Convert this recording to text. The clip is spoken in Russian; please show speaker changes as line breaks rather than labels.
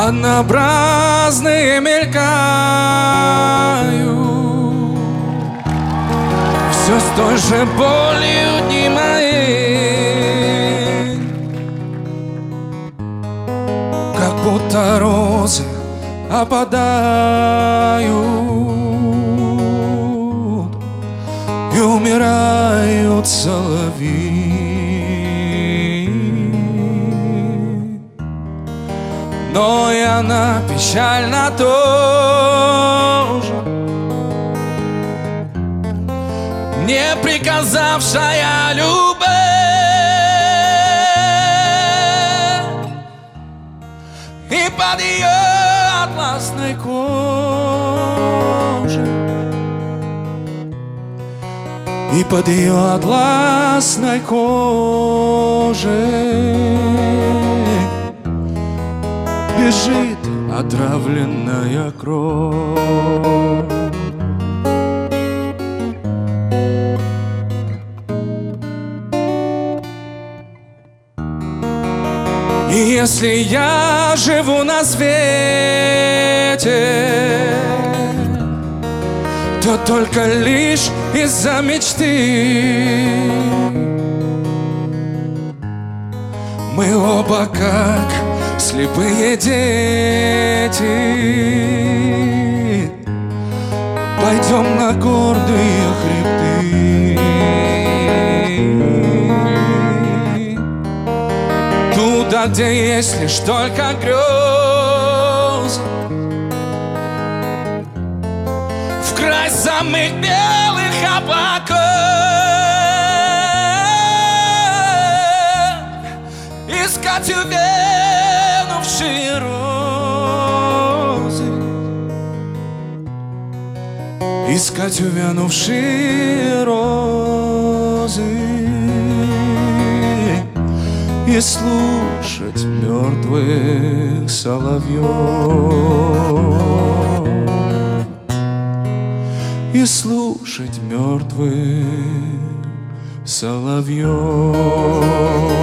однообразные мелькают, все с той же болью дни мои, как будто розы опадают и умирают соловьи. Но и она печальна тоже, не приказавшая любовь, и под ее атласной кожей, и под ее атласной кожей бежит отравленная кровь. И если я живу на свете, то только лишь из-за мечты. Мы оба как слепые дети, пойдем на гордые хребты, туда, где есть лишь только грезы, в край самых белых облаков, искать увянувшие розы, искать увянувшие розы и слушать мертвых соловьев, и слушать мертвых соловьев.